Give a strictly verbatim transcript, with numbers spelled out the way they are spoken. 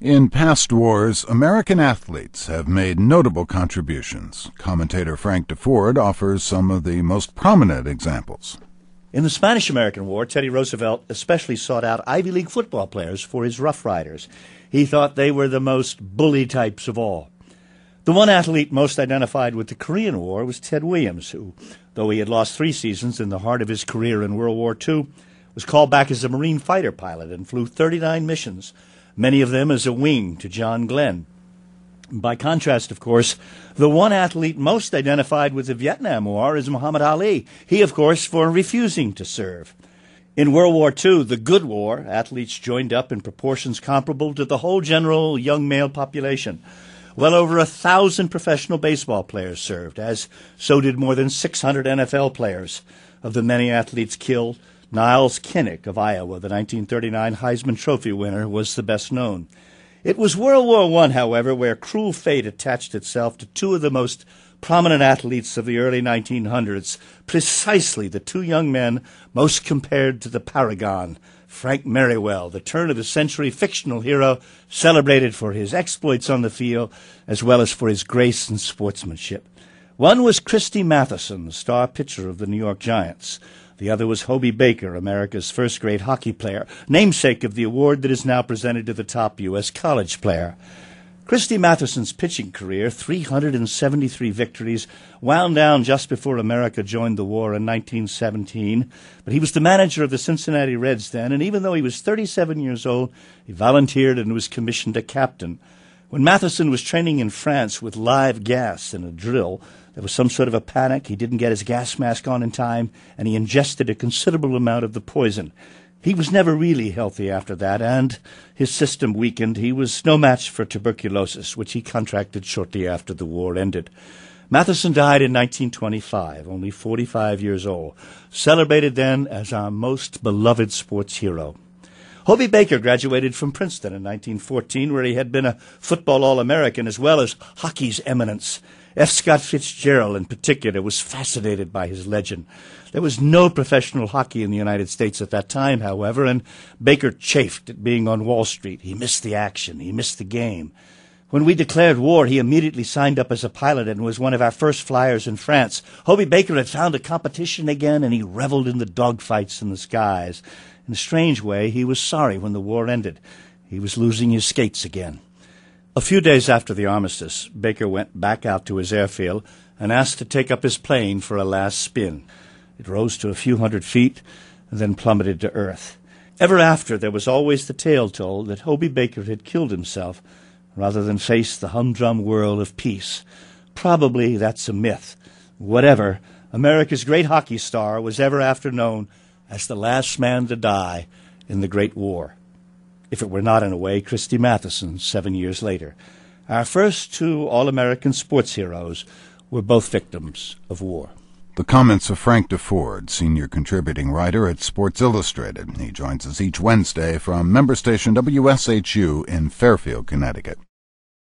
In past wars, American athletes have made notable contributions. Commentator Frank Deford offers some of the most prominent examples. In the Spanish-American War, Teddy Roosevelt especially sought out Ivy League football players for his Rough Riders. He thought they were the most bully types of all. The one athlete most identified with the Korean War was Ted Williams, who, though he had lost three seasons in the heart of his career in World War Two, was called back as a Marine fighter pilot and flew thirty-nine missions, many of them as a wing to John Glenn. By contrast, of course, the one athlete most identified with the Vietnam War is Muhammad Ali, he, of course, for refusing to serve. In World War Two, the Good War, athletes joined up in proportions comparable to the whole general young male population. Well over a thousand professional baseball players served, as so did more than six hundred N F L players. Of the many athletes killed, Niles Kinnick of Iowa, the nineteen thirty-nine Heisman Trophy winner, was the best known. It was World War One, however, where cruel fate attached itself to two of the most prominent athletes of the early nineteen hundreds, precisely the two young men most compared to the paragon, Frank Merriwell, the turn-of-the-century fictional hero celebrated for his exploits on the field as well as for his grace and sportsmanship. One was Christy Mathewson, the star pitcher of the New York Giants. The other was Hobey Baker, America's first great hockey player, namesake of the award that is now presented to the top U S college player. Christy Mathewson's pitching career, three hundred seventy-three victories, wound down just before America joined the war in nineteen seventeen. But he was the manager of the Cincinnati Reds then, and even though he was thirty-seven years old, he volunteered and was commissioned a captain. When Mathewson was training in France with live gas in a drill, there was some sort of a panic. He didn't get his gas mask on in time, and he ingested a considerable amount of the poison. He was never really healthy after that, and his system weakened. He was no match for tuberculosis, which he contracted shortly after the war ended. Mathewson died in nineteen twenty-five, only forty-five years old, celebrated then as our most beloved sports hero. Hobey Baker graduated from Princeton in nineteen fourteen, where he had been a football All-American as well as hockey's eminence. F. Scott Fitzgerald, in particular, was fascinated by his legend. There was no professional hockey in the United States at that time, however, and Baker chafed at being on Wall Street. He missed the action. He missed the game. When we declared war, he immediately signed up as a pilot and was one of our first flyers in France. Hobey Baker had found a competition again, and he reveled in the dogfights in the skies. In a strange way, he was sorry when the war ended. He was losing his skates again. A few days after the armistice, Baker went back out to his airfield and asked to take up his plane for a last spin. It rose to a few hundred feet and then plummeted to earth. Ever after, there was always the tale told that Hobey Baker had killed himself rather than face the humdrum world of peace. Probably that's a myth. Whatever, America's great hockey star was ever after known as the last man to die in the Great War. If it were not, in a way, Christy Mathewson seven years later. Our first two All-American sports heroes were both victims of war. The comments of Frank Deford, senior contributing writer at Sports Illustrated. He joins us each Wednesday from member station W S H U in Fairfield, Connecticut.